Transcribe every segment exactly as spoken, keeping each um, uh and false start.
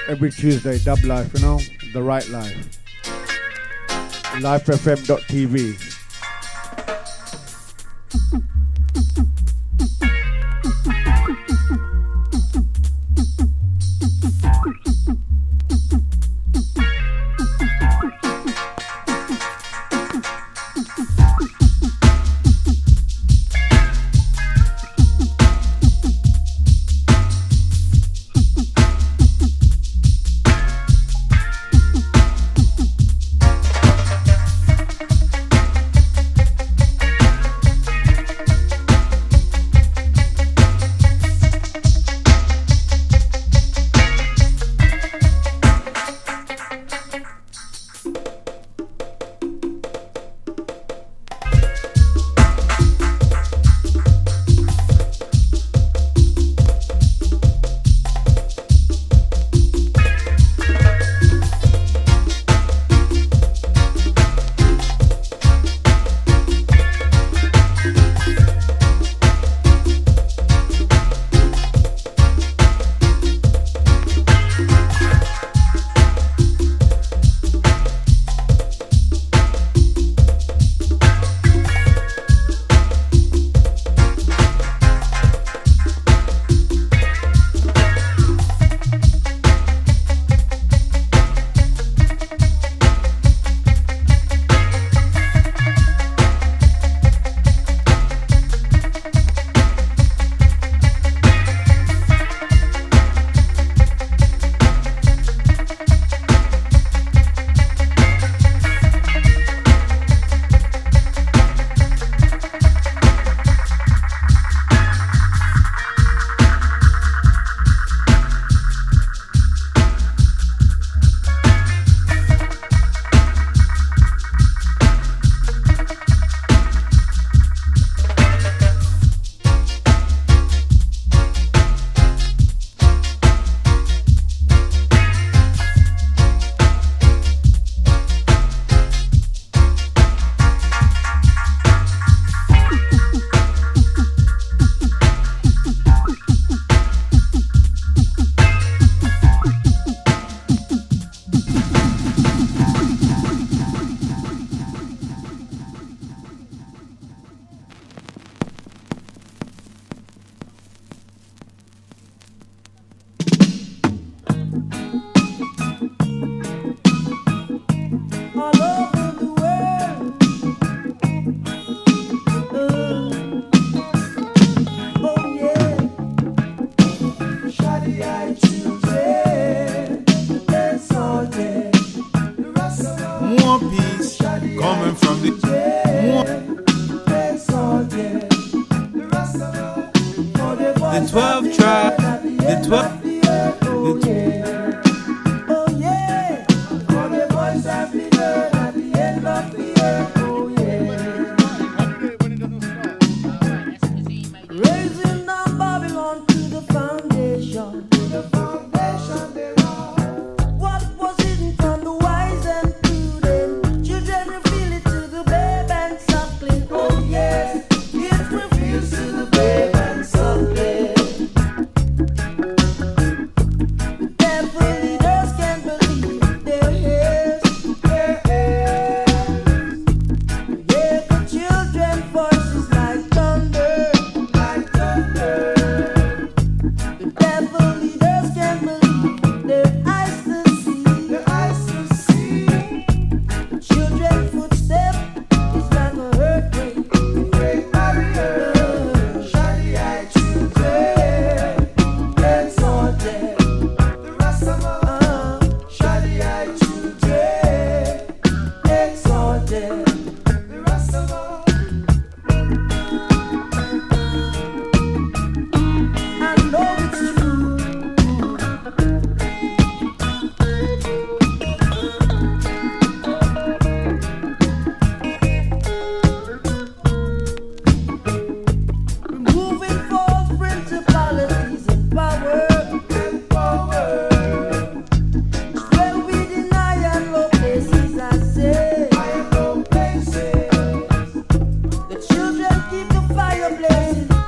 every Tuesday, Dub Life, you know, the right life. life f m dot t v.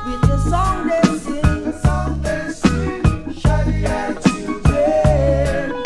Song they sing, song they sing, shawty I choose it.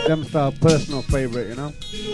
Them's our personal favorite, you know.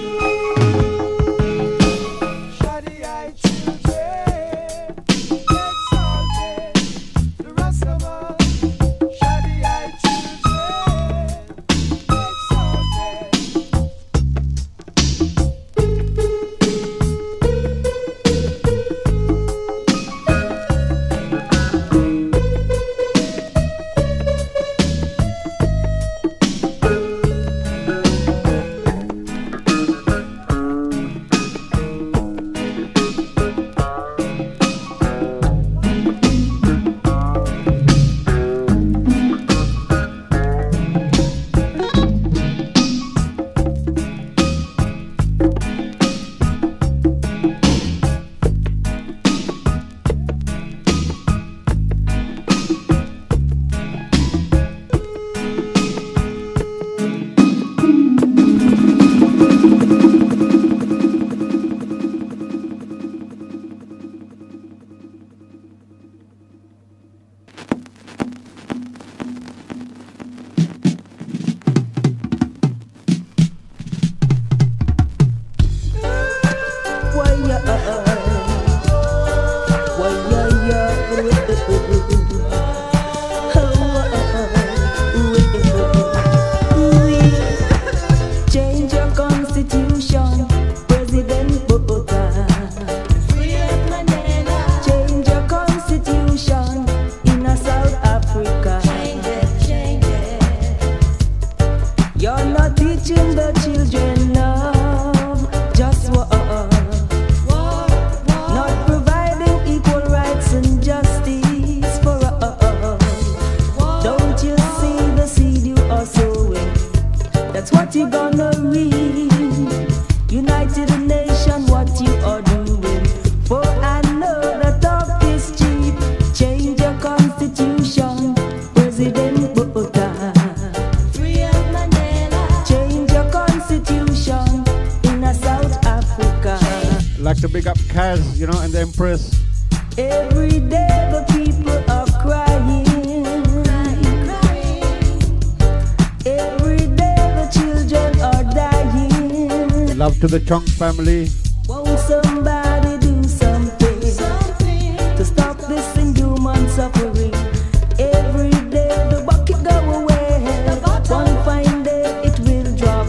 To the Chong family. Won't somebody do something, something to stop this inhuman suffering? Every day the bucket go away, one fine day it will drop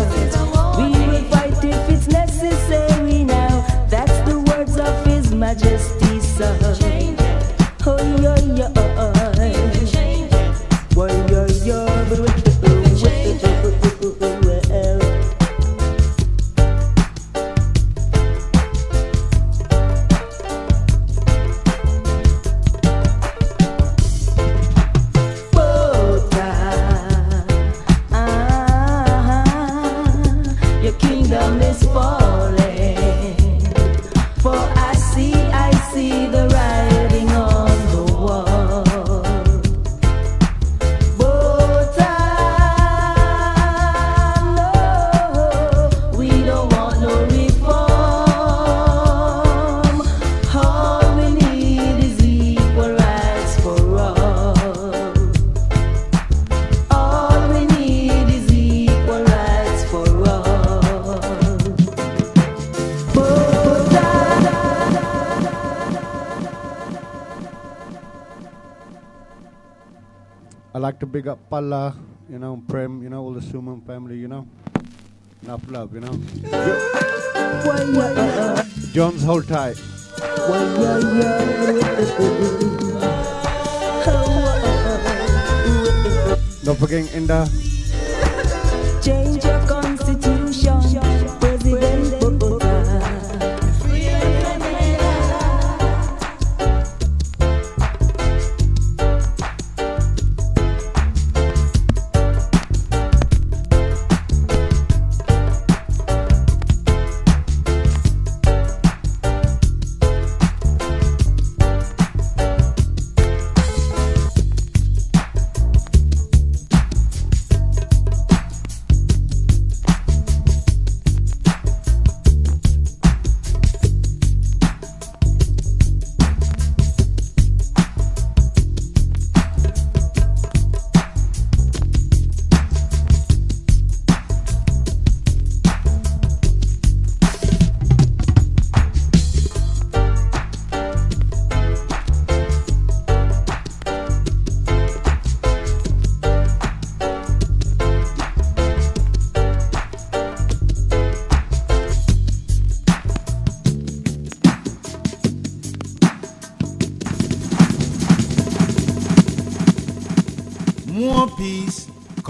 us. We will fight if it's necessary now. That's the words of His Majesty's son. Oh yo yo, oh yo yo, To big up Palla, you know, Prem, you know, all the Suman family, you know. Enough love, you know. John's hold tight. Don't forget Inda. Change your constitution, President Bogota.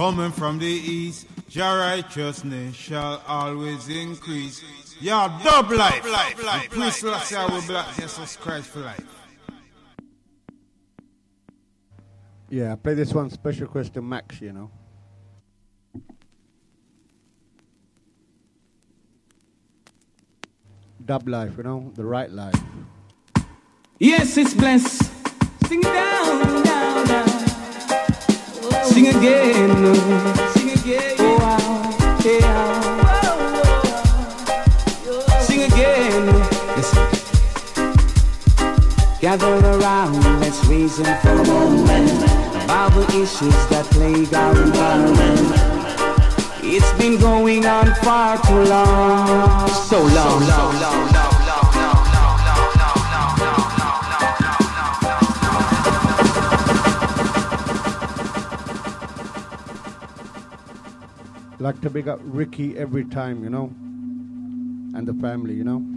coming from the east. Your righteousness shall always increase. Your dub life, life, life. Priest Lassie will black Jesus Christ for life. Yeah, I play this one special request to Max, you know. Dub life, you know, the right life. Yes, it's blessed. Sing it down, down, down. Sing again, sing again. Oh, wow, yeah. Sing again. Listen. Gather around, let's reason for a moment about the issues that plague our environment. It's been going on far too long, so long, so long, long, long. Like to big up Ricky every time, you know, and the family, you know.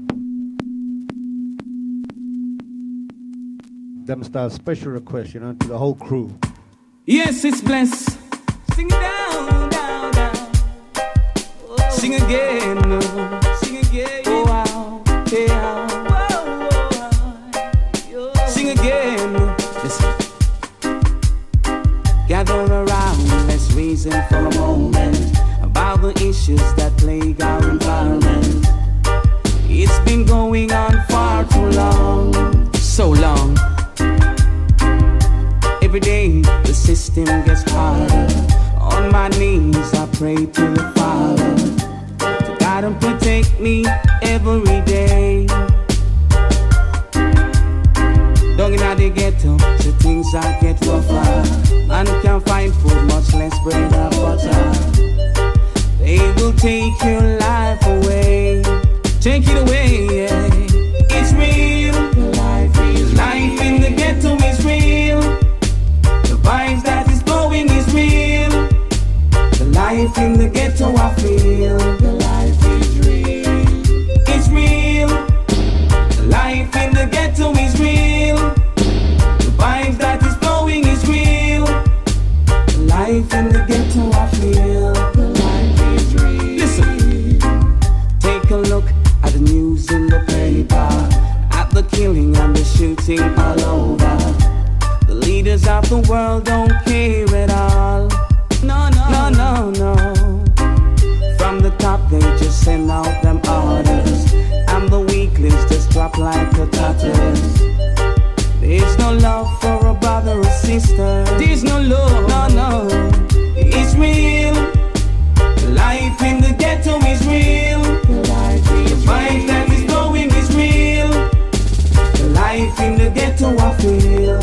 Them style special request, you know, to the whole crew. Yes, it's blessed. Sing it down, down, down. Oh, sing again, sing again. Oh, wow, yeah. Whoa, whoa, whoa. Sing again. Listen. Gather around, let's reason for a moment about the issues that plague our environment. It's been going on far too long, so long. Every day the system gets harder. On my knees I pray to the Father to guide and protect me every day. Down in the ghetto, the things I get rougher. Man can't find food, much less bread or butter. They will take your life away. Take it away, yeah. It's real. Life is life in the ghetto is real. The vibes that is blowing is real. The life in the ghetto I feel. The life is real. It's real. The life in the ghetto is real. The vibes that is blowing is real. The life in the ghetto I feel. The life is real. Listen. Take a look at the news in the paper, at the killing and the shooting all over. The leaders of the world don't care at all. No, no, no, no, no. From the top they just send out them orders, and the weaklings just drop like the tatters. There's no love for a brother or sister. There's no love, no, no. It's real. Life in the ghetto is real. The vibe that is blowing is real. The life in the ghetto I feel.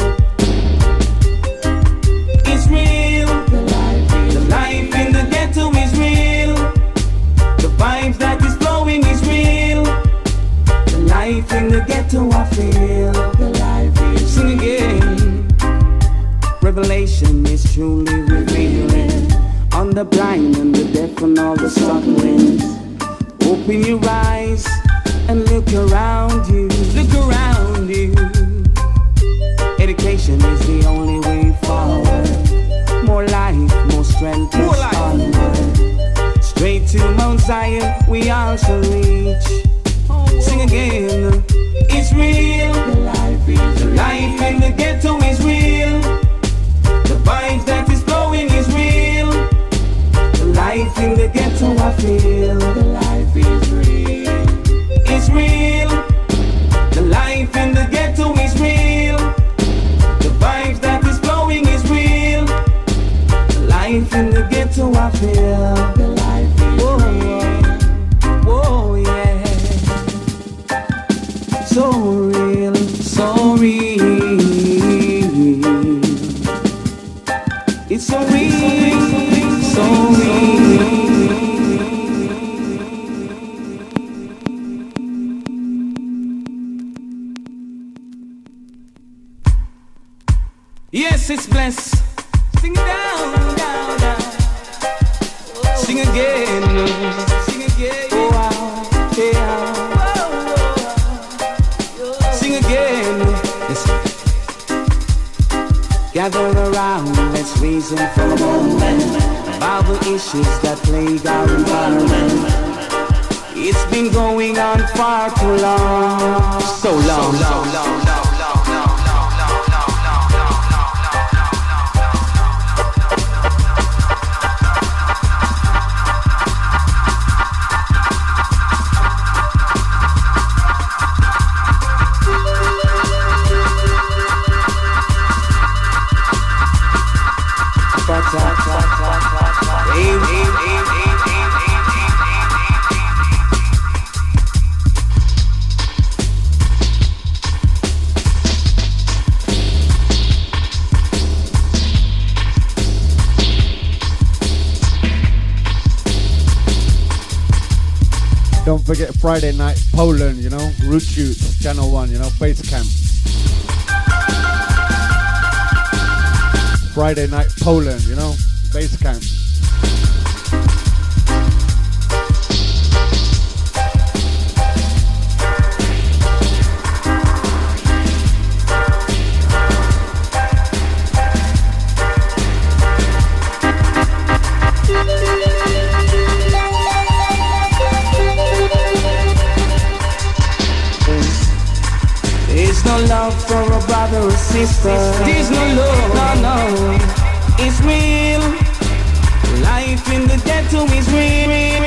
It's real. The life in the ghetto is real. The vibes that is blowing is real. The life in the ghetto I feel. The life is Sing again. Revelation is truly revealing on the blind and the deaf and all the suffering. Open your eyes and look around you. Look around you. Education is the only way forward. More life, more strength, more life. Onward. Straight to Mount Zion we all shall reach. Sing again. It's real. The life, is the life in the ghetto is real. The vibes that is blowing is real. The life in the ghetto I feel. The life is real. It's real. The life in the ghetto is real. The vibes that is blowing is real. The life in the ghetto I feel. The life is whoa, real. Whoa, yeah. So real, so real. It's so real, so real. Yes, it's blessed. Sing it down, down, down. Sing again, sing again. Oh, wow, yeah. Sing again. Listen. Gather around, let's reason for a moment about the issues that plague our environment. It's been going on far too long, so long, so long, long, long. Don't forget Friday night, Poland, you know, Root Shoots, Channel one, you know, Base Camp. Friday night, Poland, you know, Base Camp. Love for a brother or sister. There's no love, no, no. It's real. Life in the ghetto is real.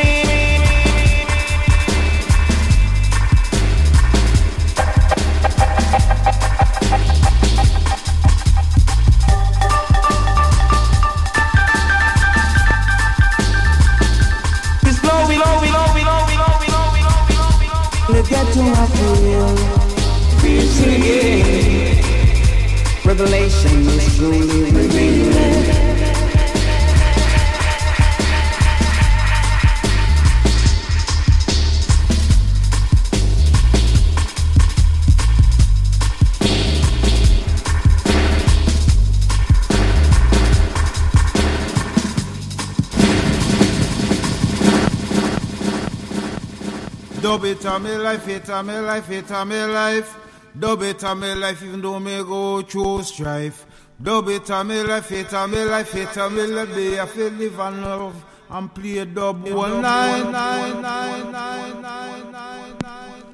It's blowing, blowing, blowing, blowing, blowing, blowing, blowing. The ghetto I feel. Revelation is truly revealing. Dub it on me life, it on me life, it on me life. Dub it on me life, even though me go through strife. Dub it on me life, it on me life, it on me life. Day I feel live and love and play dub one nine nine nine nine nine nine nine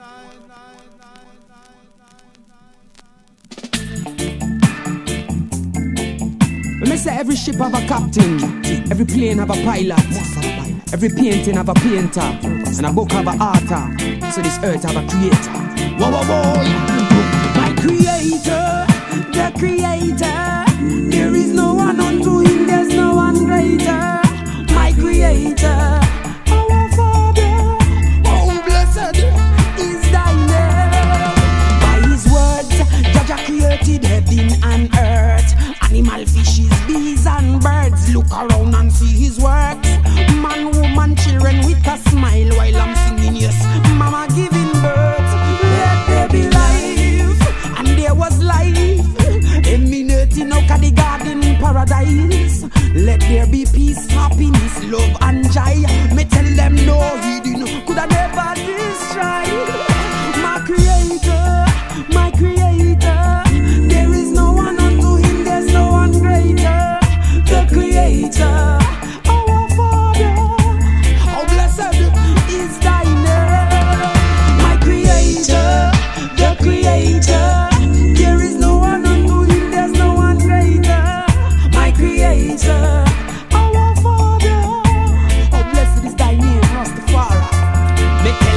nine. Me say every ship have a captain, every plane have a pilot, every painting have a painter, and a book have a author. So this earth have a creator. Whoa, whoa, whoa. My creator, the creator, there is no one unto him, there's no one greater. My creator, our Father, oh blessed is thy name. By his words, Jah created heaven and earth, animal, fishes, bees and birds. Look around and see his works. Man, woman, children with a smile while I'm singing, yes, mama giving birth. Be life, and there was life emanating out of the garden paradise. Let there be peace, happiness, love and joy. Me tell them no hidden could I never destroy. My creator, my creator, there is no one unto him, there's no one greater. The creator, our Father, how blessed is thy name. My creator, the creator, there is no one unto him, there's no one greater. My creator, our Father, oh blessed is thy name, Rastafari. Make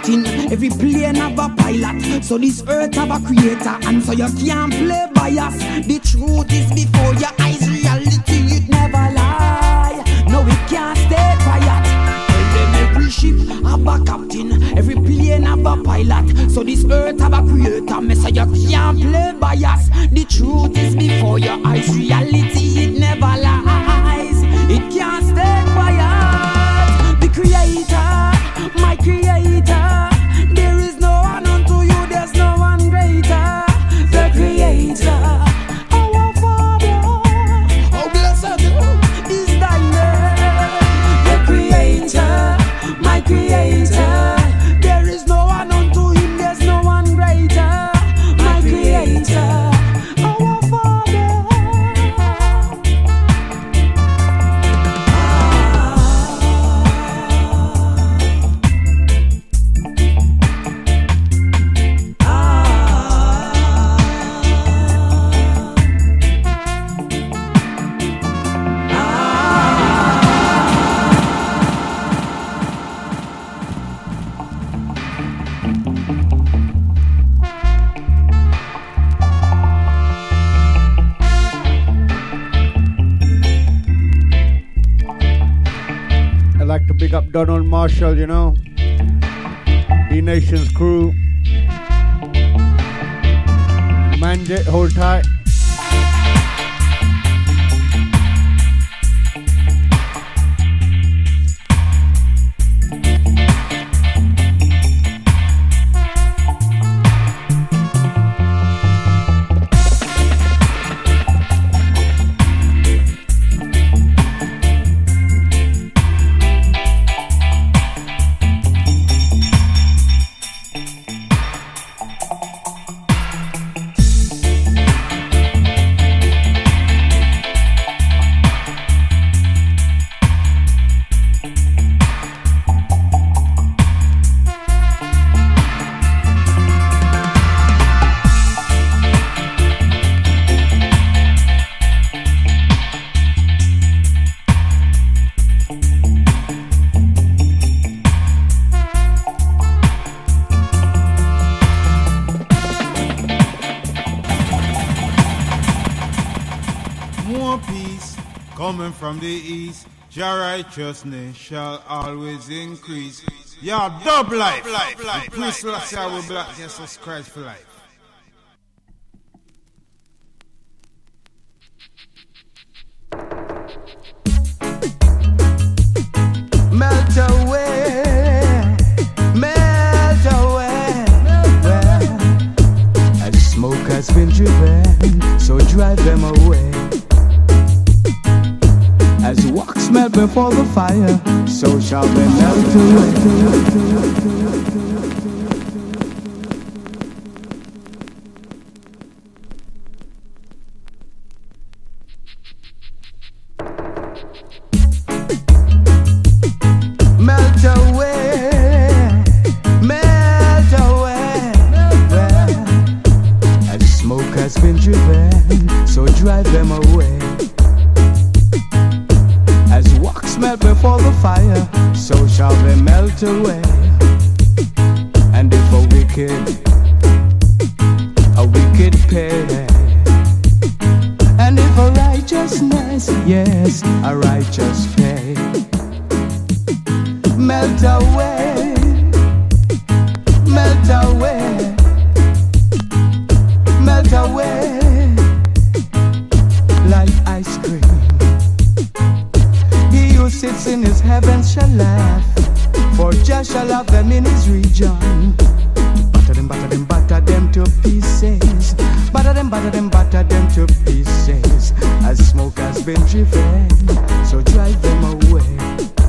captain, every plane have a pilot. So this earth have a creator, and so you can't play bias. The truth is before your eyes, reality it never lie. No, we can't stay quiet. Tell them every ship have a captain, every plane have a pilot. So this earth have a creator, me so you can't play bias. The truth is before your eyes, reality it never lies. It can't stay quiet. The creator, my creator, there is no one unto you, there's no one greater. The creator, our Father, oh blessed is thy name. The creator, my creator, there is no one unto him, there's no one greater. My creator, our Father. I'd like to big up Donald Marshall, you know, D-Nation's crew. Mandate, hold tight. Coming from the east, your righteousness shall always increase. Your dub life, life, life, Priest Lassie will black Jesus Christ for life. Melt away, melt away, well, as the smoke has been driven, so drive them away. As wax melt before the fire, so shall they melt away. Melt away, melt away, well, as the smoke has been driven, so drive them away. As wax melt before the fire, so shall they melt away. And if a wicked, a wicked pay, and if a righteousness, yes, a righteous pay, melt away, melt away, melt away, like ice cream. He who sits in his heaven shall laugh, for Jah shall have them in his region. Batter them, batter them, batter them to pieces. Batter them, batter them, batter them to pieces. As smoke has been driven, so drive them away.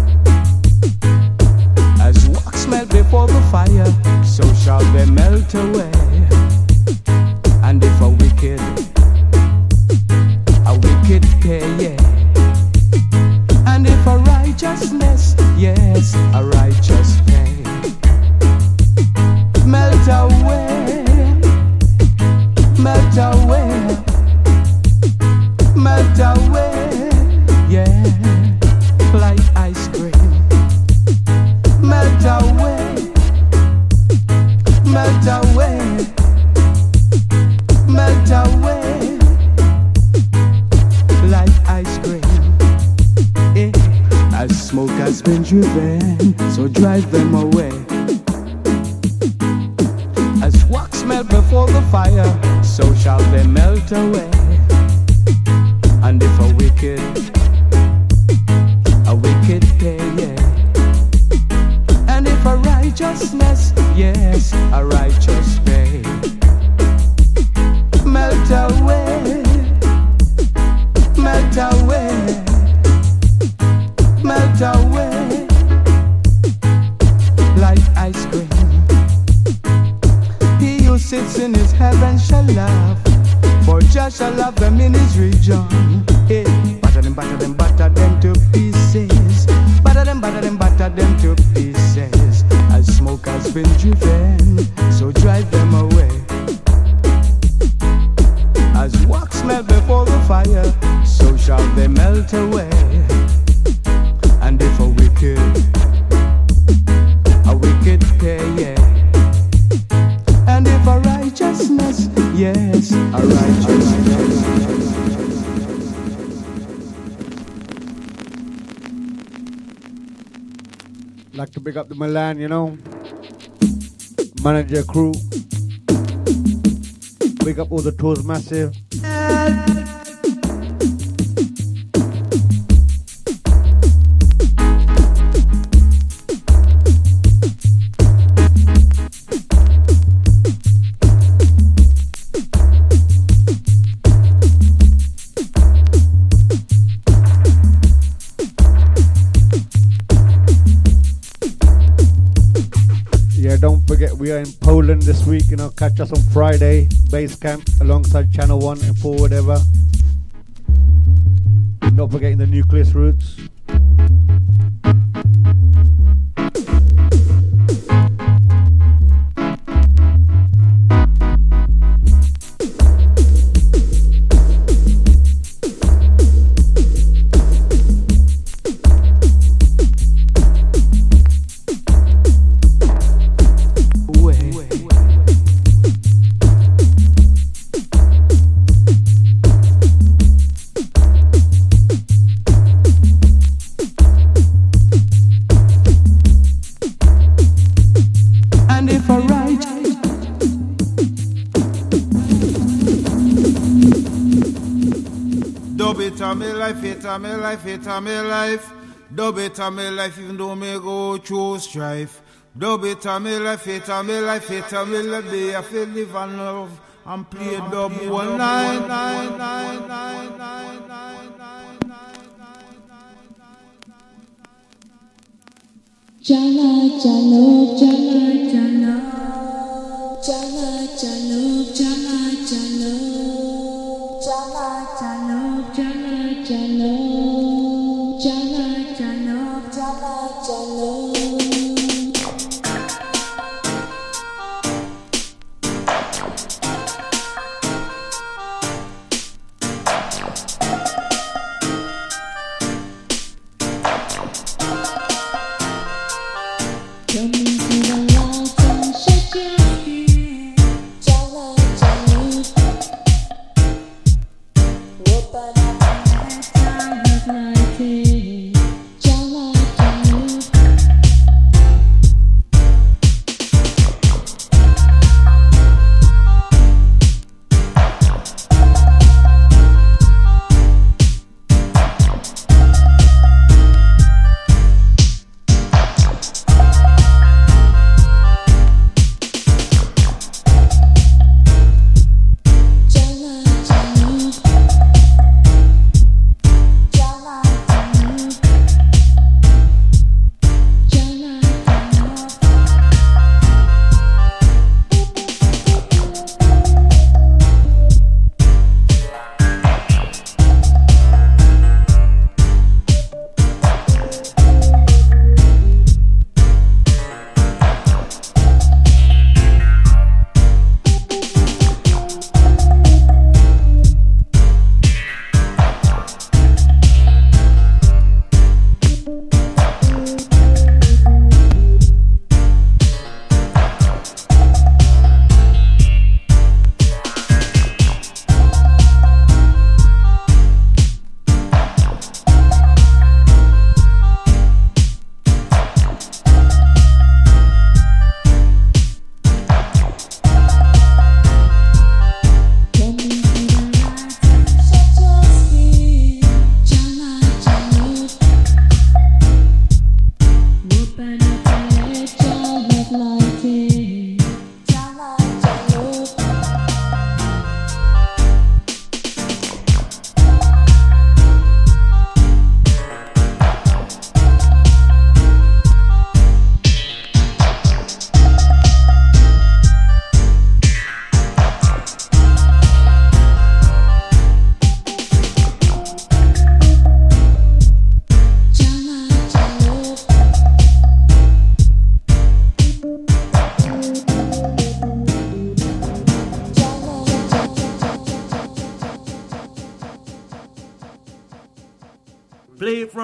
As wax melt before the fire, so shall they melt away. And if a wicked, a wicked pay, yeah. And if a righteousness, yes, a righteous pay, melt away, melt away, melt away, yeah, like ice cream, melt away, driven, so drive them away. As wax melt before the fire, so shall they melt away. And if a wicked, a wicked pay, yeah. And if a righteousness, yes, a righteous pay, melt away, melt away, melt away, like ice cream. He who sits in his heaven shall laugh, for Jah shall love them in his region. Hey, batter them, batter them, batter them to pieces. Batter them, batter them, batter them to pieces. As smoke has been driven, so drive them away. As wax melt before the fire, so shall they melt away. And if a wicked, a wicked pay, yeah. And if a righteousness, yes, a righteousness. Like to big up the Milan, you know, manager crew. Big up all the tours massive. Don't forget we are in Poland this week, you know, catch us on Friday, base camp alongside Channel One and four whatever. Not forgetting the Nucleus Roots. Me life, it a me life, it a me life. Dub it a me life, even though me go through strife. Dub it a me life, it a me life, it a me life. Day I feel live and love and play dub one nine nine nine nine nine nine nine. Jala jalo jala jalo jala jalo jala jalo jala jalo jala jalo jala jalo jala jalo.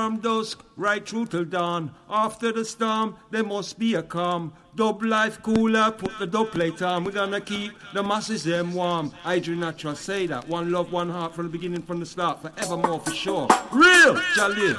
from dusk right through till dawn. After the storm, there must be a calm. Dub life cooler, put the dub plate on. We're gonna keep the masses them warm. I do not trust say that. One love, one heart from the beginning, from the start, forevermore for sure. Real Jalil.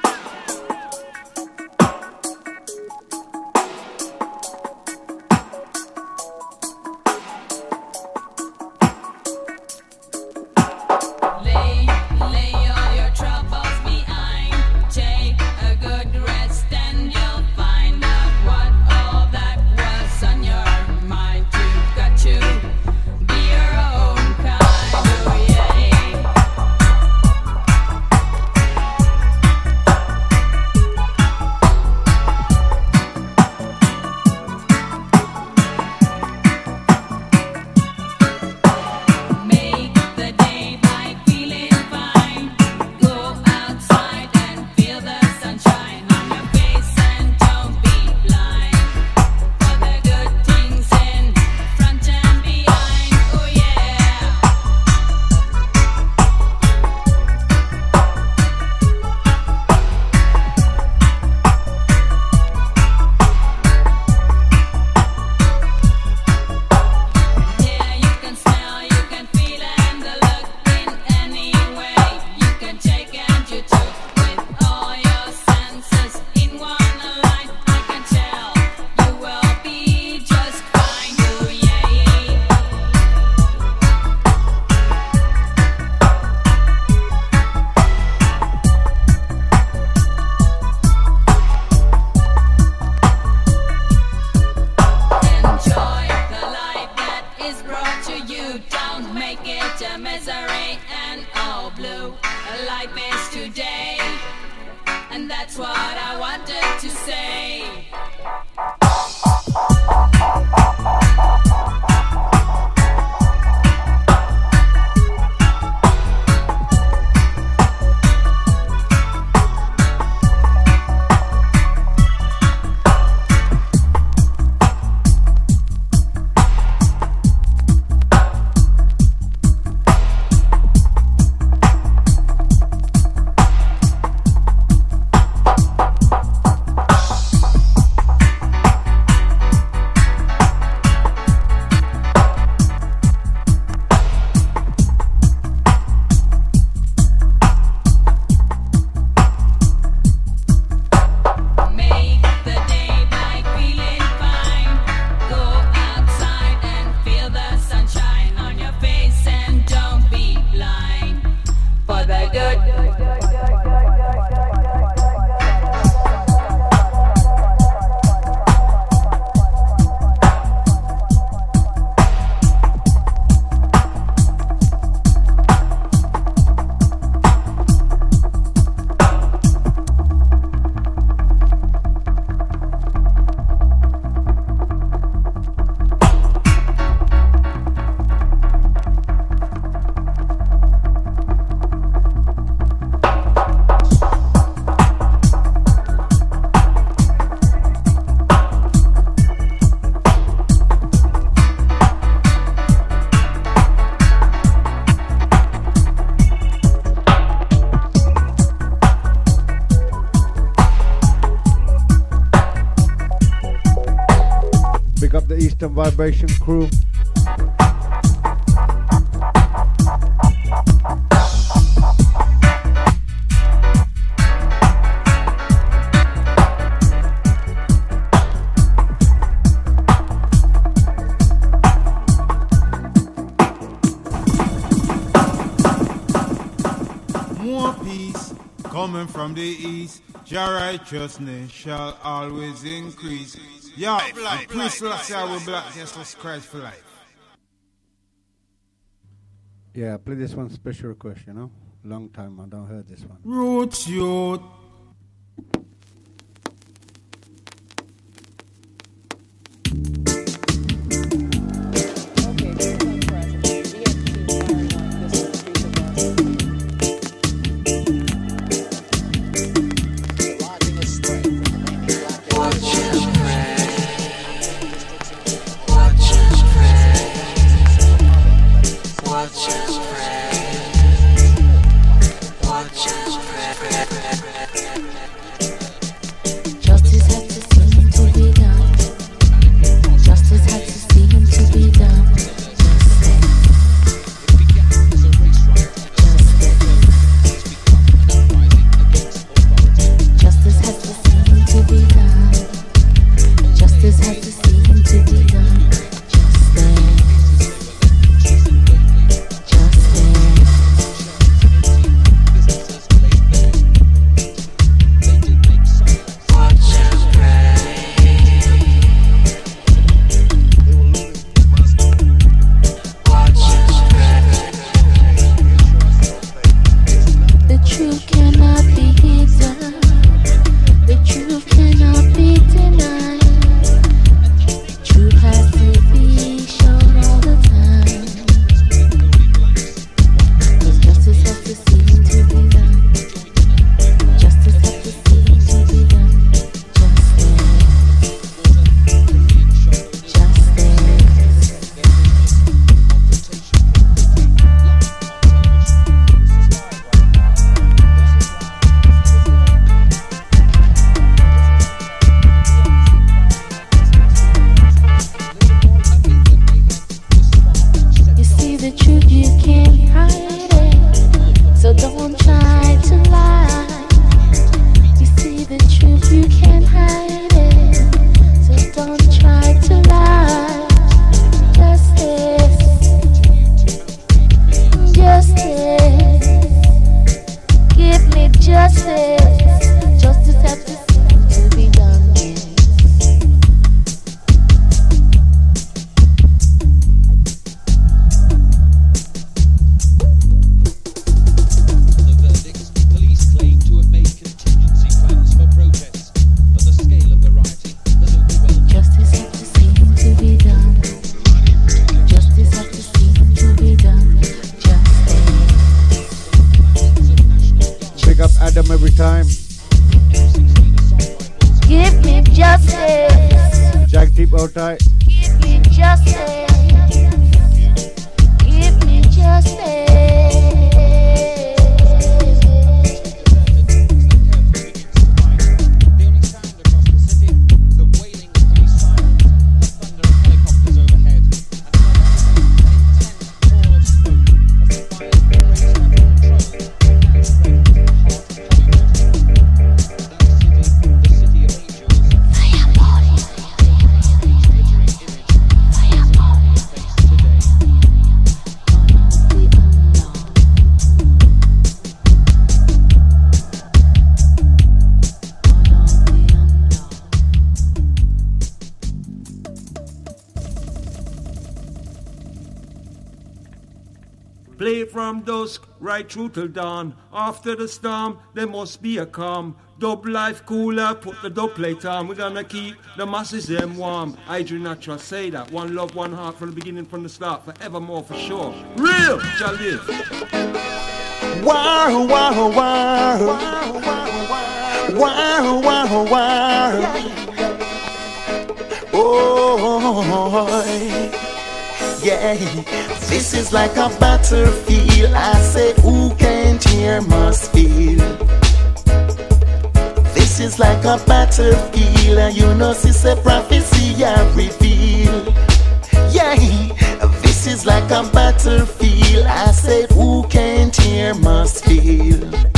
Vibration crew. More peace coming from the east. Your righteousness shall always increase. Yeah, life, Prince Selassie will black Jesus Christ for life. Yeah, play this one special request, you know. Long time I don't heard this one. Roots youth. Watch us pray. Justice has to seem to be done. Just dance. Just dance. Watch and pray. Watch and pray. The truth cannot be hidden. The truth cannot be denied. Truth has to be shown all the time. 'Cause justice has to seem to be done. Justice has to seem to be done. Just dance. Just dance. You see the truth, you can't hide it. So don't try to lie. You see the truth, you can't hide it. So don't try to lie. Justice. Justice. Give me justice. Justice has to seem to be done. The verdicts, police claim to have made contingency plans for protests, but the scale of the rioting has overwhelmed. Justice has to seem to be done. Justice has to seem to be done. Justice. Pick up Adam every time. Give me justice. Jack Deep outside. Give me justice. Give me justice. The only sound across the city is the wailing of police sirens, the thunder of helicopters overhead, and another intense wall of smoke as the fires race out of control and spread into the heart of Hollywood. That city, the city of angels, glittering image face today. Play from dusk right through till dawn. After the storm, there must be a calm. Dub life cooler, put the dub plate on. We're gonna keep the masses them warm. Adrian Natural say that. One love, one heart from the beginning, from the start, forevermore for sure. Real shall live. Wow, wow, wow. Wow, wow, wow. Oh, yeah. This is like a battlefield. I say, who can't hear must feel. This is like a battlefield, and you know, it's a prophecy I reveal. Yeah, this is like a battlefield. I said, who can't hear must feel.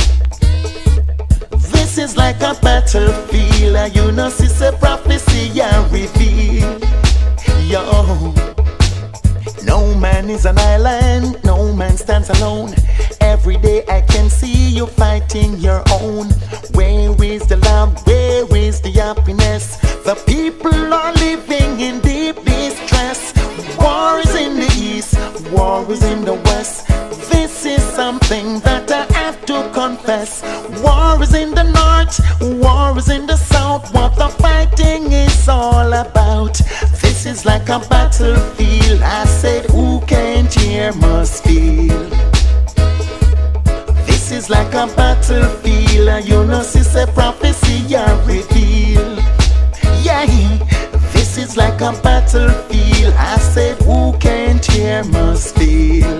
This is like a battlefield, and you know, it's a prophecy I reveal. Yo, no man is an island, no man stands alone. Every day I can see you fighting your own. Where is the love? Where is the happiness? The people are living in deep distress. War is in the east, war is in the west. This is something that I have to confess. War is in the north, war is in the south. What the fighting is all about. This is like a battlefield. I said, who can't hear must feel. This is like a battlefield, and you know, it's a prophecy I reveal. Yeah, this is like a battlefield. I said, who can't hear must feel.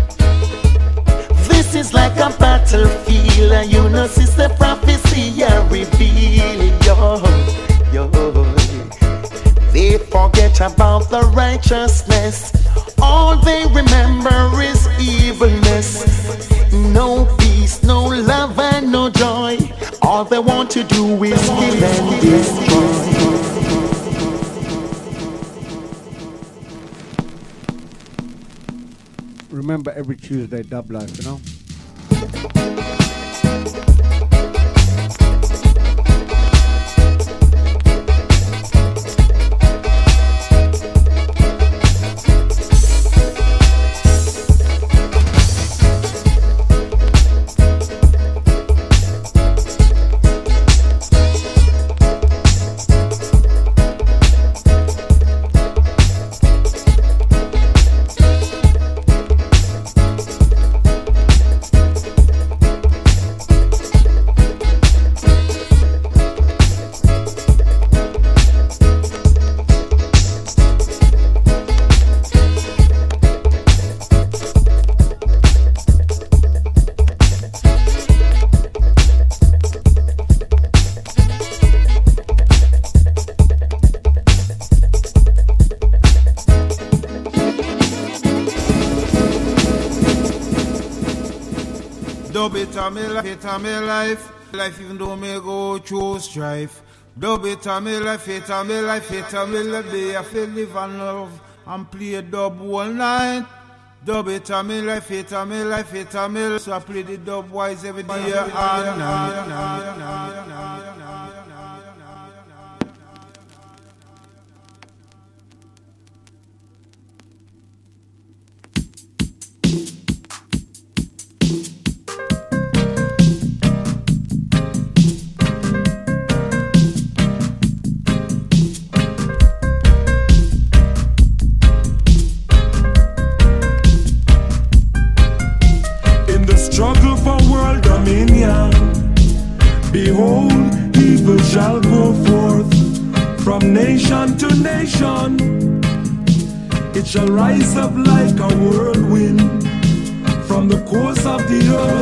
This is like a battlefield, and you know, it's a prophecy I reveal. Yo, yo. They forget about the righteousness. All they remember is evilness. No peace, no love, and no joy. All they want to do is kill and destroy. Remember every Tuesday, Dub Life, you know? Dub it a me life, it a me life. Life even though me go through strife. Dub it a me life, it a me life, it a me life. Day I feel live and love and play dub all night. Dub it a me life, it a me life, it a me life. So I play the dub wise every day and night. Struggle for world dominion. Behold, evil shall go forth from nation to nation. It shall rise up like a whirlwind from the course of the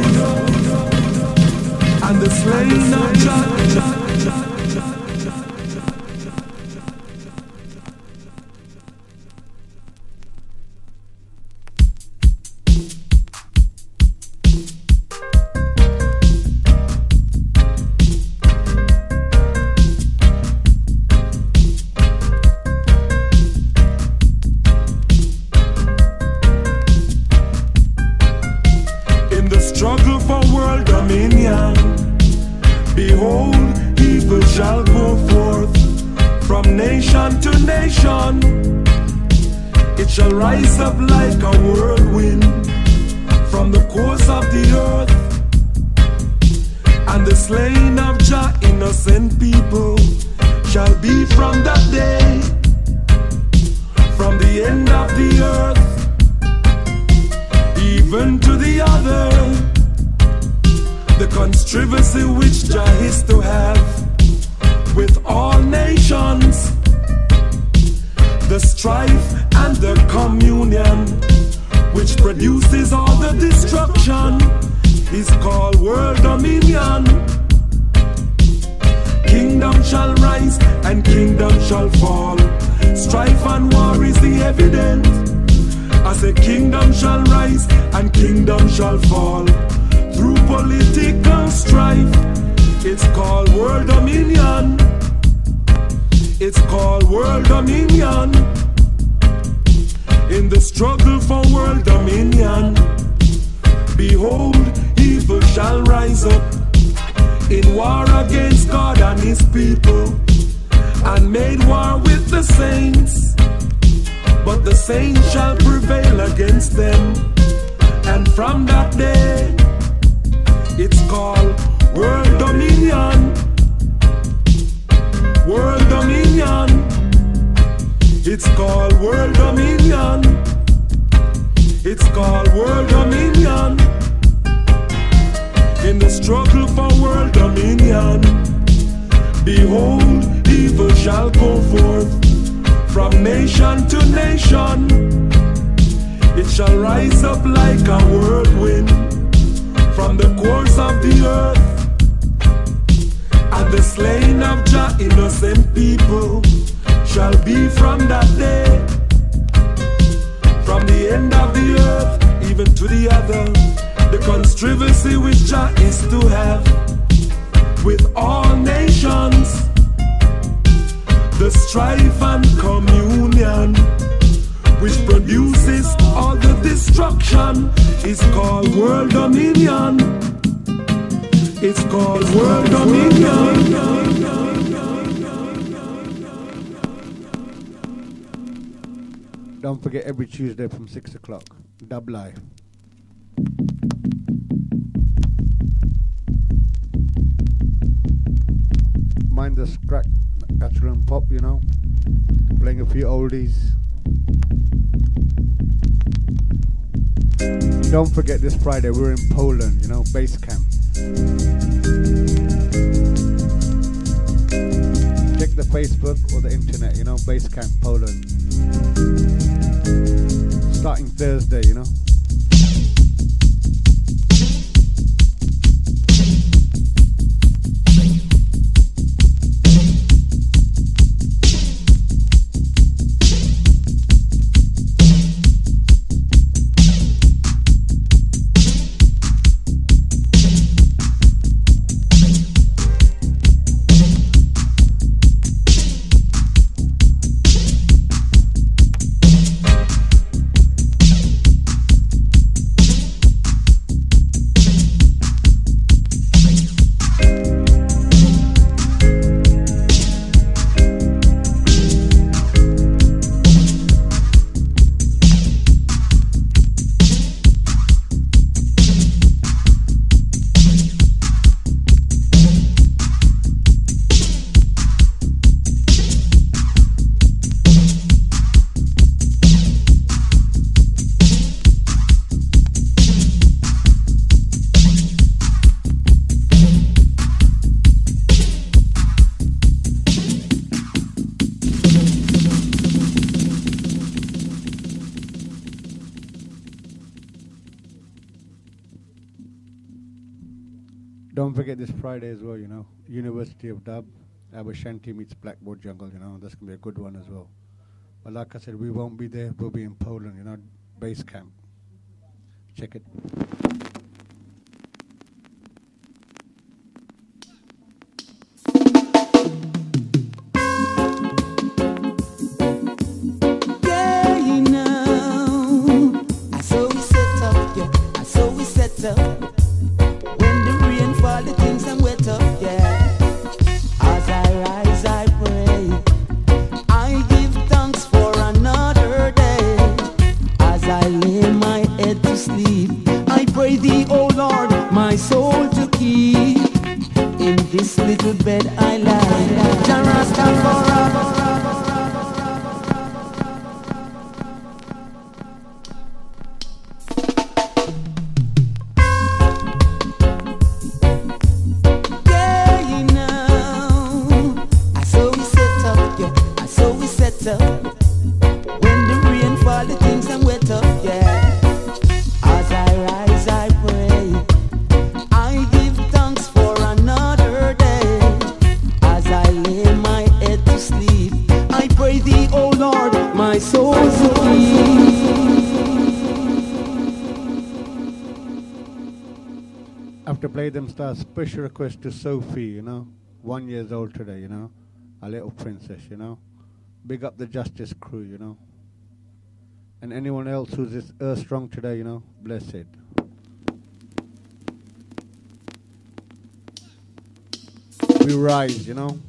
earth, and the slain of Jah. Struggle for world dominion. Behold, evil shall go forth from nation to nation. It shall rise up like a whirlwind from the course of the earth, and the slain of Jah innocent people shall be from that day, from the end of the earth even to the other. The controversy which Jah is to have with all nations, the strife and the communion which produces all the destruction, is called world dominion. Kingdom shall rise and kingdom shall fall. Strife and war is the evidence. As a kingdom shall rise and kingdom shall fall through political strife. It's called world dominion. It's called world dominion. In the struggle for world dominion, behold, evil shall rise up in war against God and his people, and made war with the saints. But the saints shall prevail against them, and from that day it's called world dominion. World dominion. It's called world dominion. It's called world dominion. In the struggle for world dominion, behold, evil shall go forth from nation to nation. It shall rise up like a whirlwind from the course of the earth, and the slain of Jah innocent people shall be from that day, from the end of the earth even to the other. The controversy which Jah is to have with all nations, the strife and communion which produces all the destruction. It's called world dominion. It's called world dominion. Don't forget every Tuesday from six o'clock, Dub Live. Mind the scratch, natural and pop, you know. Playing a few oldies. Don't forget this Friday we're in Poland, you know, base camp. Check the Facebook or the internet, you know, base camp Poland. Starting Thursday, you know. Don't forget this Friday as well, you know, University of Dub, our Shanti meets Blackboard Jungle, you know, that's going to be a good one as well. But like I said, we won't be there, we'll be in Poland, you know, base camp. Check it. Yeah, you know, I saw we set up, yeah, I saw we set up. The things I'm wet up, yeah. As I rise, I pray. I give thanks for another day. As I lay my head to sleep, I pray thee, oh Lord, my soul to keep. In this little bed I lie. Jah Rastafari. After play them stars, special request to Sophie, you know, one years old today, you know, a little princess, you know. Big up the Justice crew, you know. And anyone else who's this earth strong today, you know, blessed. We rise, you know.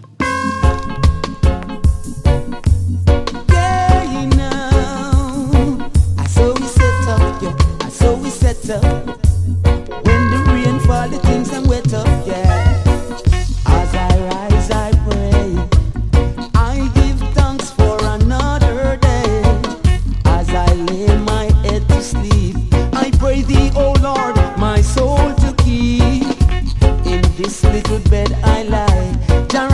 Yeah, you know, I saw we set up, yeah, I saw we set up. For the things I'm wet up, yeah. As I rise, I pray. I give thanks for another day. As I lay my head to sleep, I pray thee, oh Lord, my soul to keep. In this little bed I lie. Jah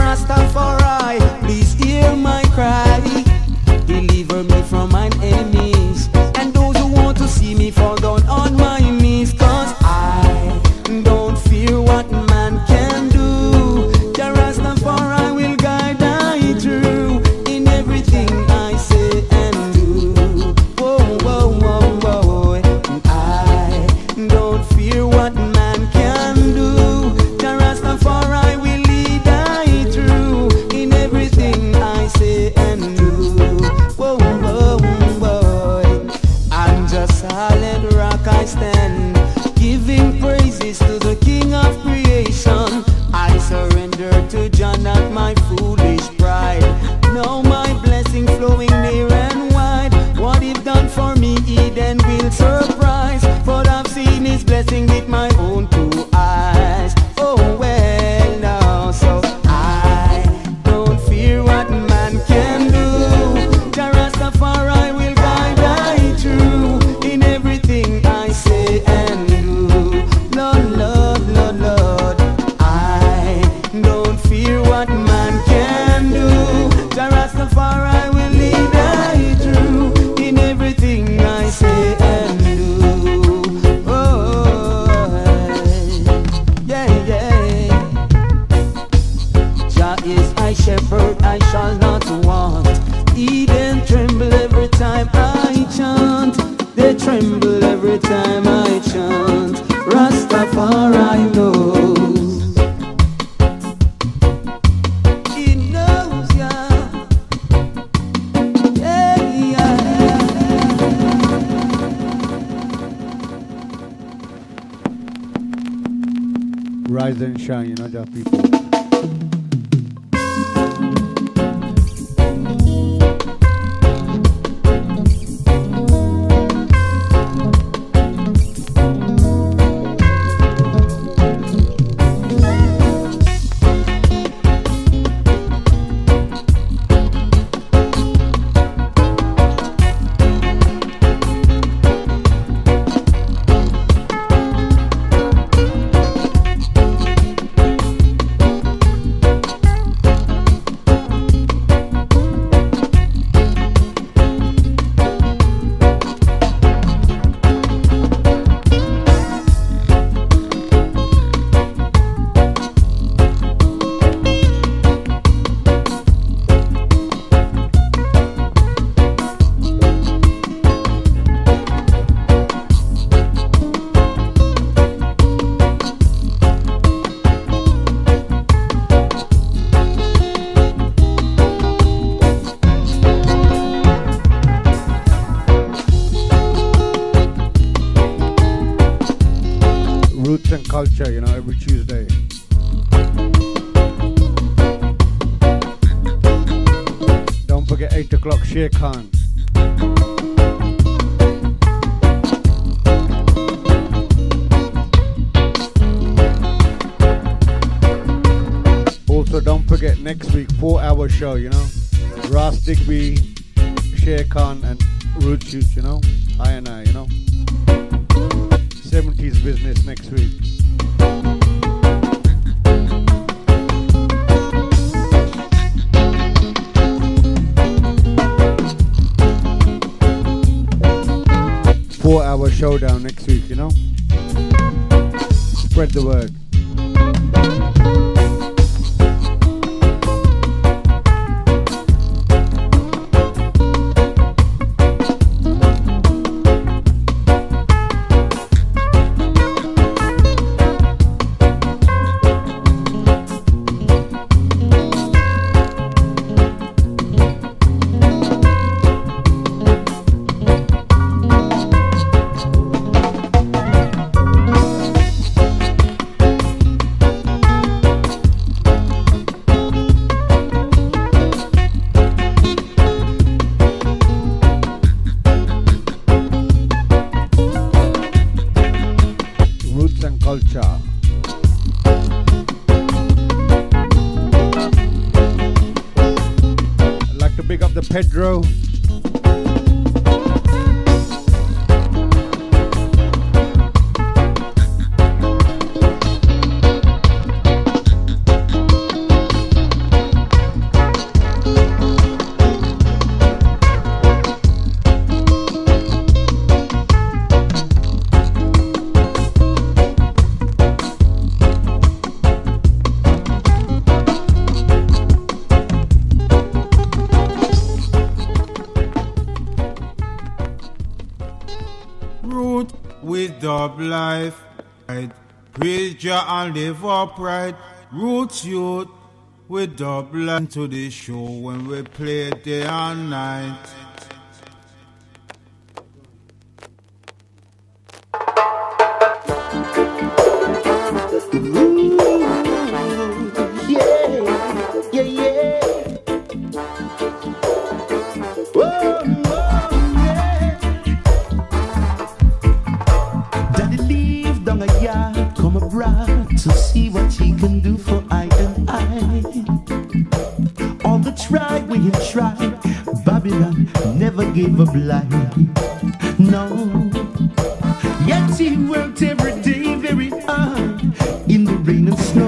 Rise and shine, you know, Jah people. Roots and culture, you know, every Tuesday. Don't forget eight o'clock Sher Khan. Also, don't forget next week, four hour show, you know. Ras Digby, Sher Khan, and Root Shoots, you know. I and I, you know. seventies business next week. Four hour showdown next week, you know. Spread the word. Pedro. Dub life, praise Jah and live upright. Roots youth with dub life to the show when we play day and night. Ooh, yeah, yeah, yeah. Whoa. Come abroad to see what he can do for I and I. All the try we have tried, Babylon never gave up life. No, yet he worked every day very hard in the rain and snow.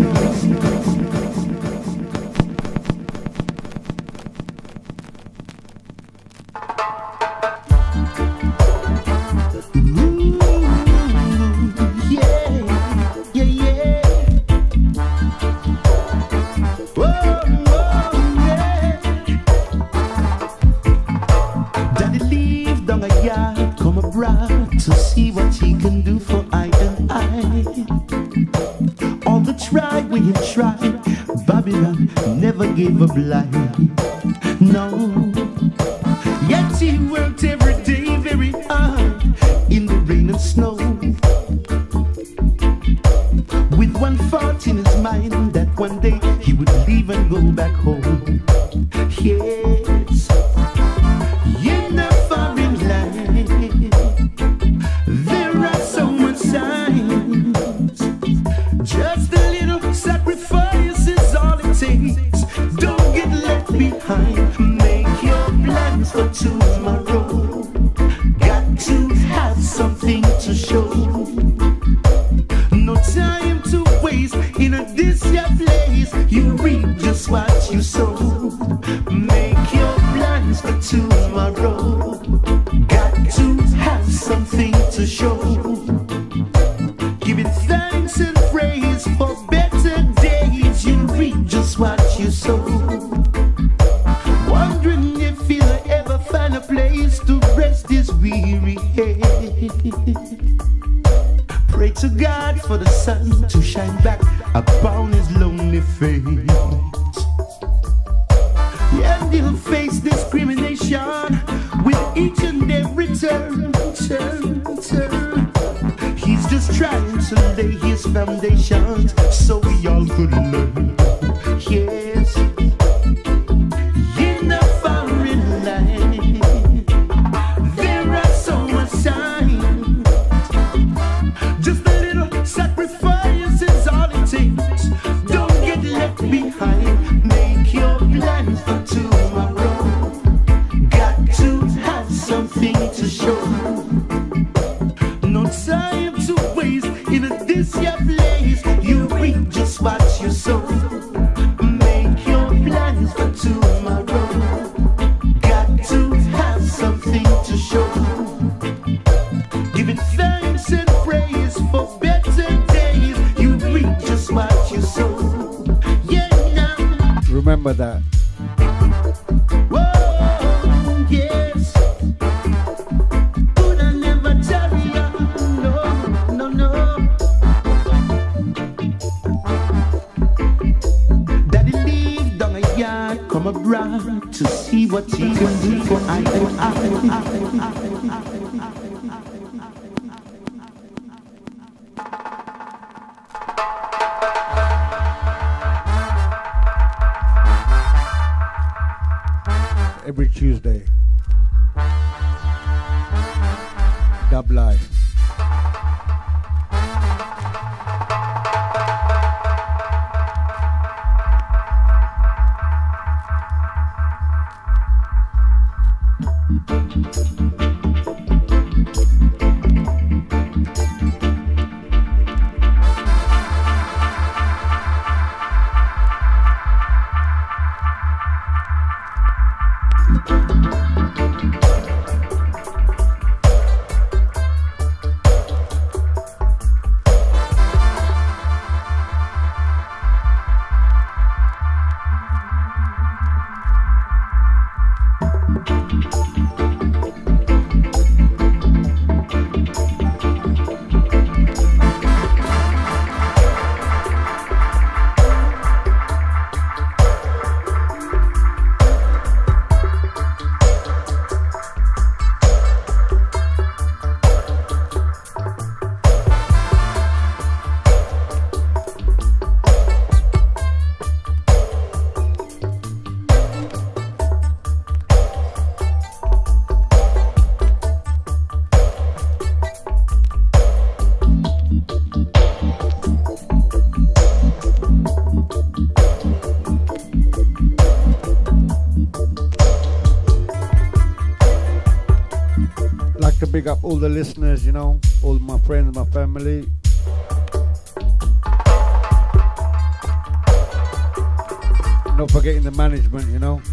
To see what he can do for I and I. All the try we have tried, Babylon never gave up life. No, yet he worked every day very hard in the rain and snow. With one thought in his mind that one day he would leave and go back home. Yes, in a foreign land, there are so much signs. Just a little sacrifice is all it takes. Don't get left behind. Make your plans for tomorrow. Got to have something to show. No time to waste in a this your place. You reap just what you sow. Make your plans for tomorrow. Got to have something to show. Giving thanks and praise for better days. You reap just what you sow. Wondering if you'll ever find a place to rest this weary head. Pray to God for the sun to shine back upon his lonely face. And he'll face discrimination with each and every turn, turn, turn. He's just trying to lay his foundations so we all could learn. Yes, in a foreign land, there are so much signs. Just a little sacrifice is all it takes. Don't get left behind. Make your plans for tomorrow. Got to have something to show. No time to waste in a this your place. You reap just what you sow. Make your plans for tomorrow. Got to have something to show. Give it thanks and praise for better days. You reap just what you sow. Yeah, now. Remember that. Whoa, yes. Could I never tell you? No, no, no. Daddy leave down a yard, come abroad to see what he can do for I and I. Every Tuesday. Dub Life. Big up all the listeners, you know, all my friends, my family. Not forgetting the management, you know.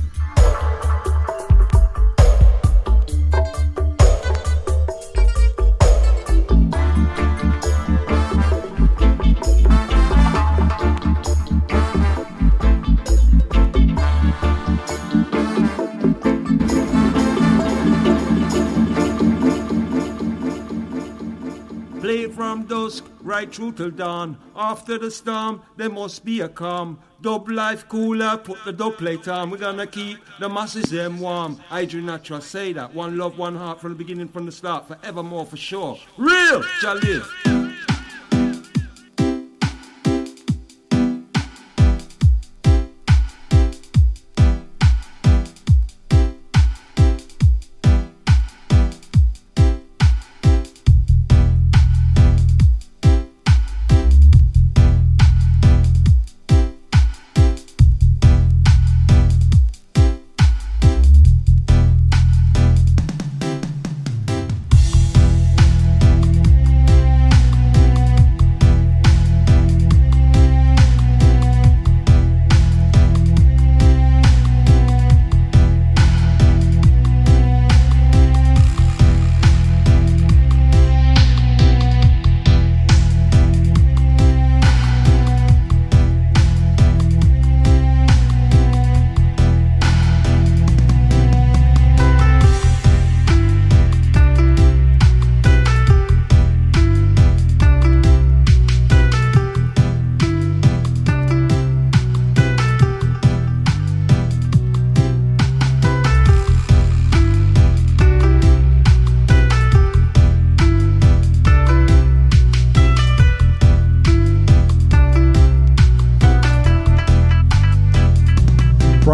From dusk right through till dawn. After the storm, there must be a calm. Dub life cooler, put the dub plate on. We're gonna keep the masses them warm. Adrian Natural say that. One love, one heart from the beginning, from the start, forevermore for sure. Real, shall live.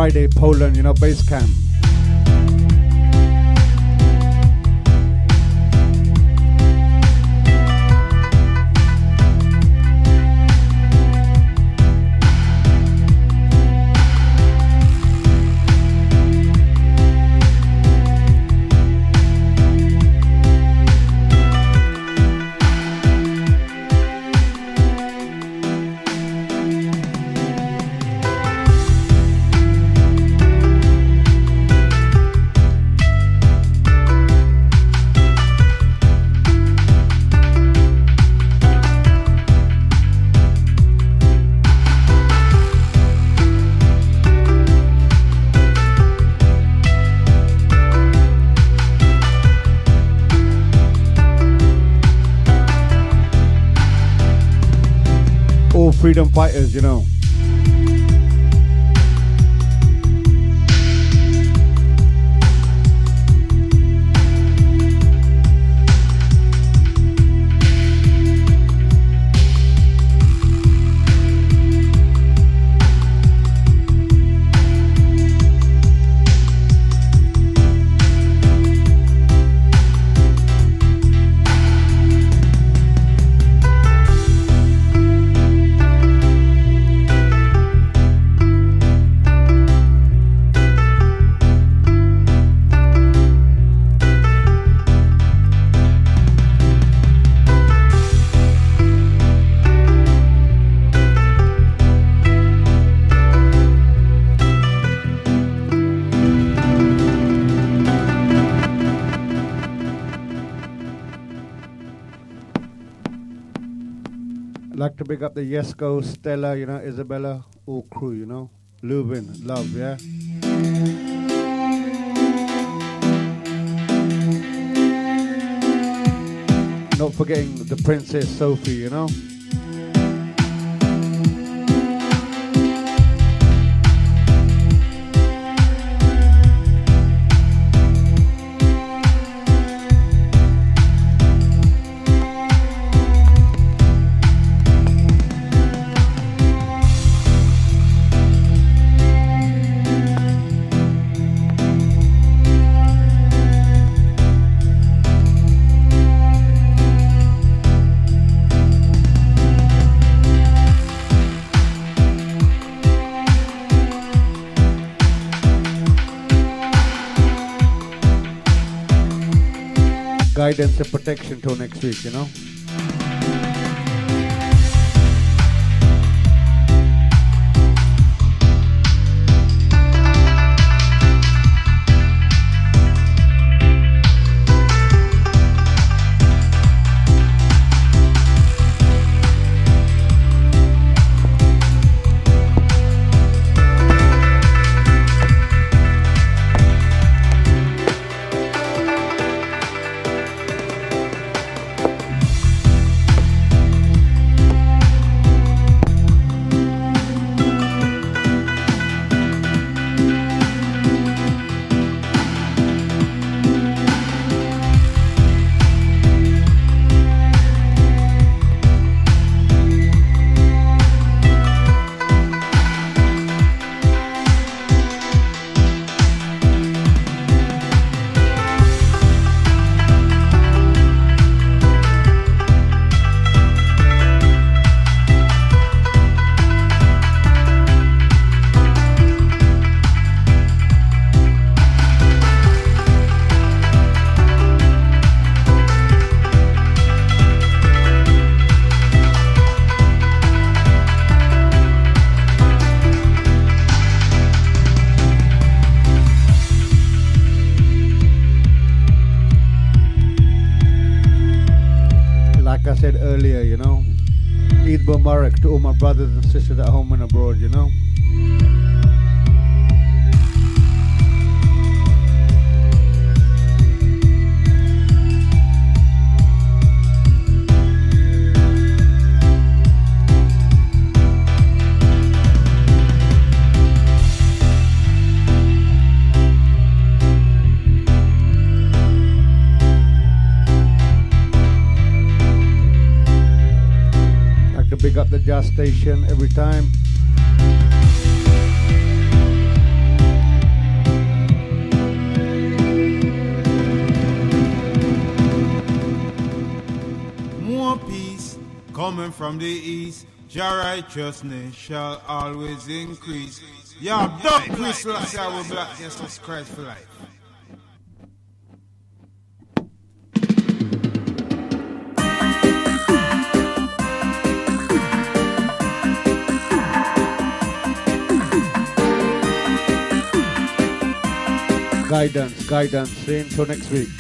Friday, Poland, you know, base camp. Freedom fighters, you know. Like to big up the Yesco, Stella, you know, Isabella, all crew, you know. Lubin, love, yeah. Not forgetting the Princess Sophie, you know. Guidance and protection till next week, you know. Earlier, you know, Eid Mubarak to all my brothers and sisters at home and abroad, you know. Big up the Jazz Station every time. coming from the east. Your righteousness shall always increase. Yeah, don't Chris Lassie with Black Jesus Christ for life. Guidance, guidance. See you until next week.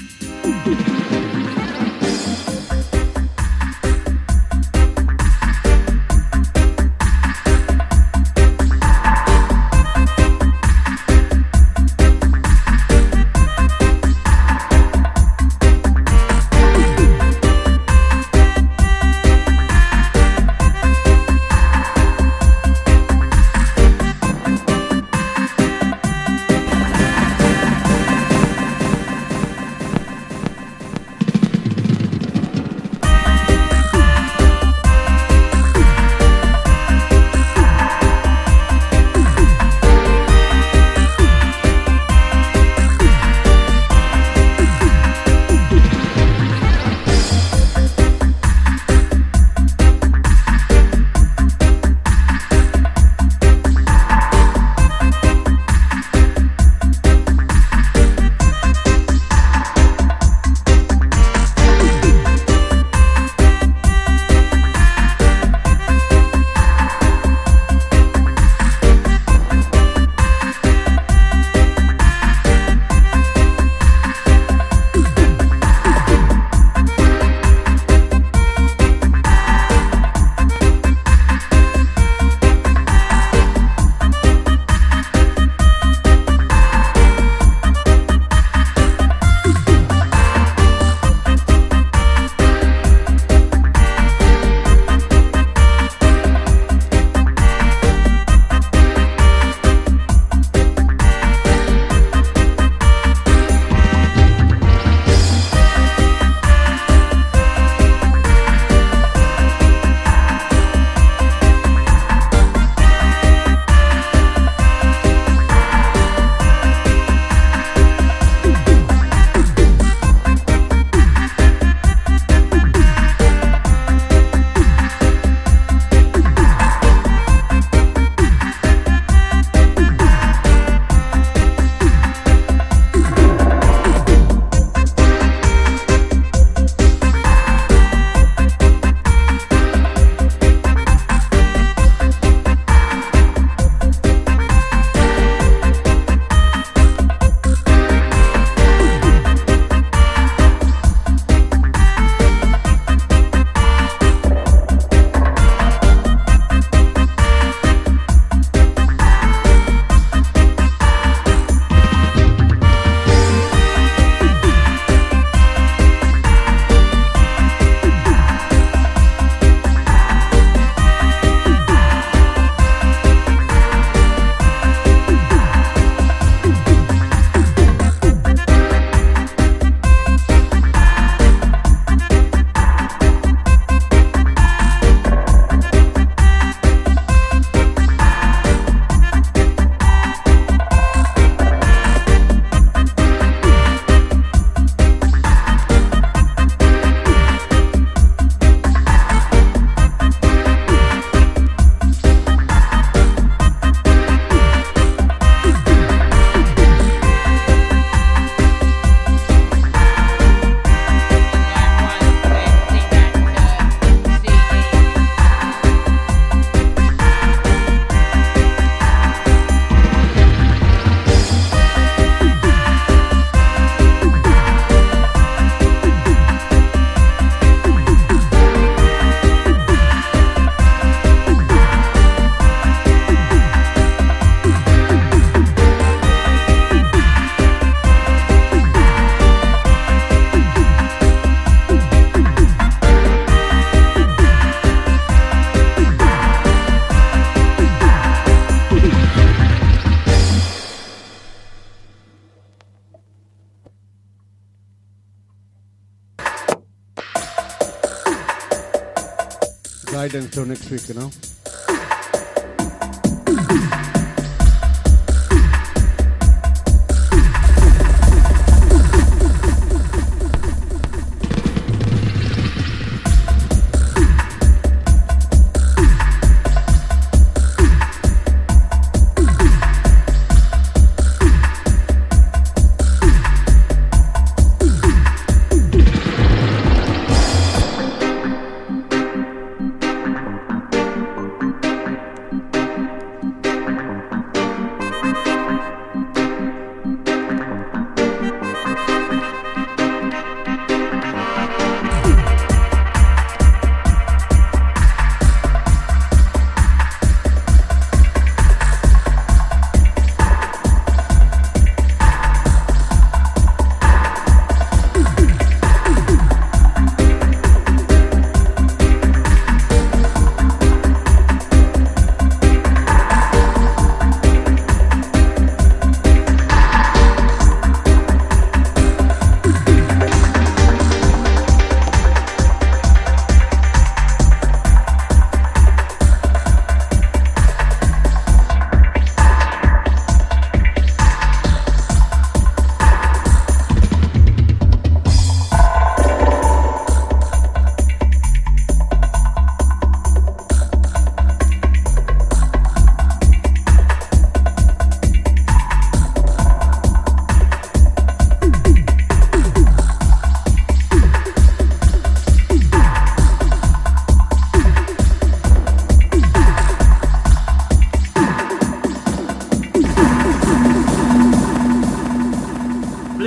Guidance till next week, you know.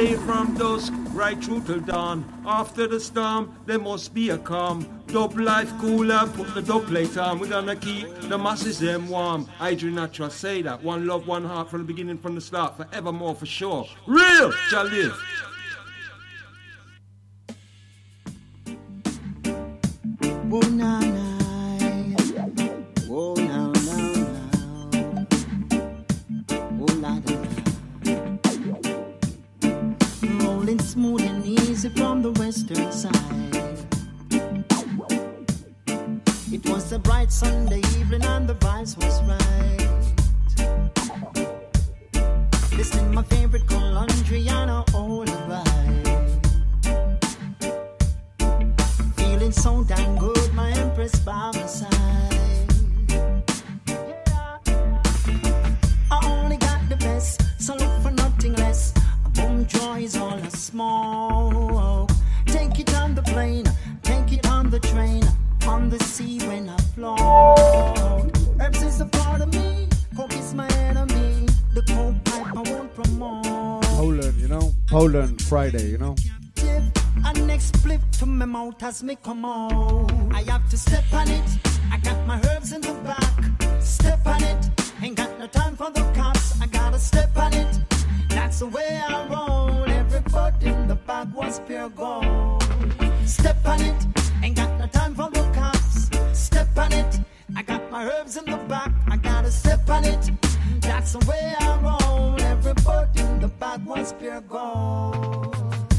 play from dusk right through till dawn. After the storm, there must be a calm. Dub life cooler, put the dub plate on. We're gonna keep the masses them warm. Adrian Natural say that. One love, one heart from the beginning, from the start, forevermore for sure. Real shall live. Oh, nah, nah. Oh, now, now, now. Oh, la, la, la. Rolling smooth and easy from the western side. It was a bright Sunday evening and the vibes was right. Listening my favorite Columbia and a old ride. Feeling so damn good, my empress by my side. I only got the best, so look for nothing less. A boom joy is all a smoke. Take it on the plane, take it on the train, on the sea when I float. Herbs is a part of me, coke is my enemy. The coke pipe I won't promote. Poland, you know, Poland Friday, you know. And next flip to my mouth as me come out. I have to step on it. I got my herbs in the back. Step on it. Ain't got no time for the cops. I gotta step on it. That's the way I roll. Every foot in the bag was pure gold. Step on it. Ain't got no time for the cops. Step on it. I got my herbs in the back. I gotta step on it. That's the way I roll. Every foot in the bag was pure gold.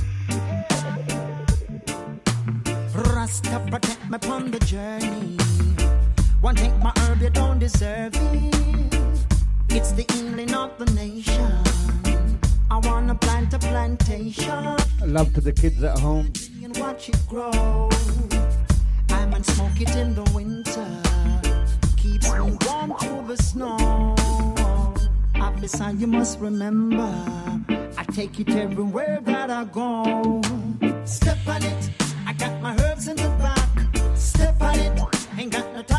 Rasta protect me upon the journey. One take my herb, you don't deserve it. It's the healing of the nation. I wanna plant a plantation. Love to the kids at home. And watch it grow. I'm and smoke it in the winter. Keeps me warm through the snow. Officer, you must remember, I take it everywhere that I go. Step on it. I got my herbs in the back. Step on it. Ain't got no time.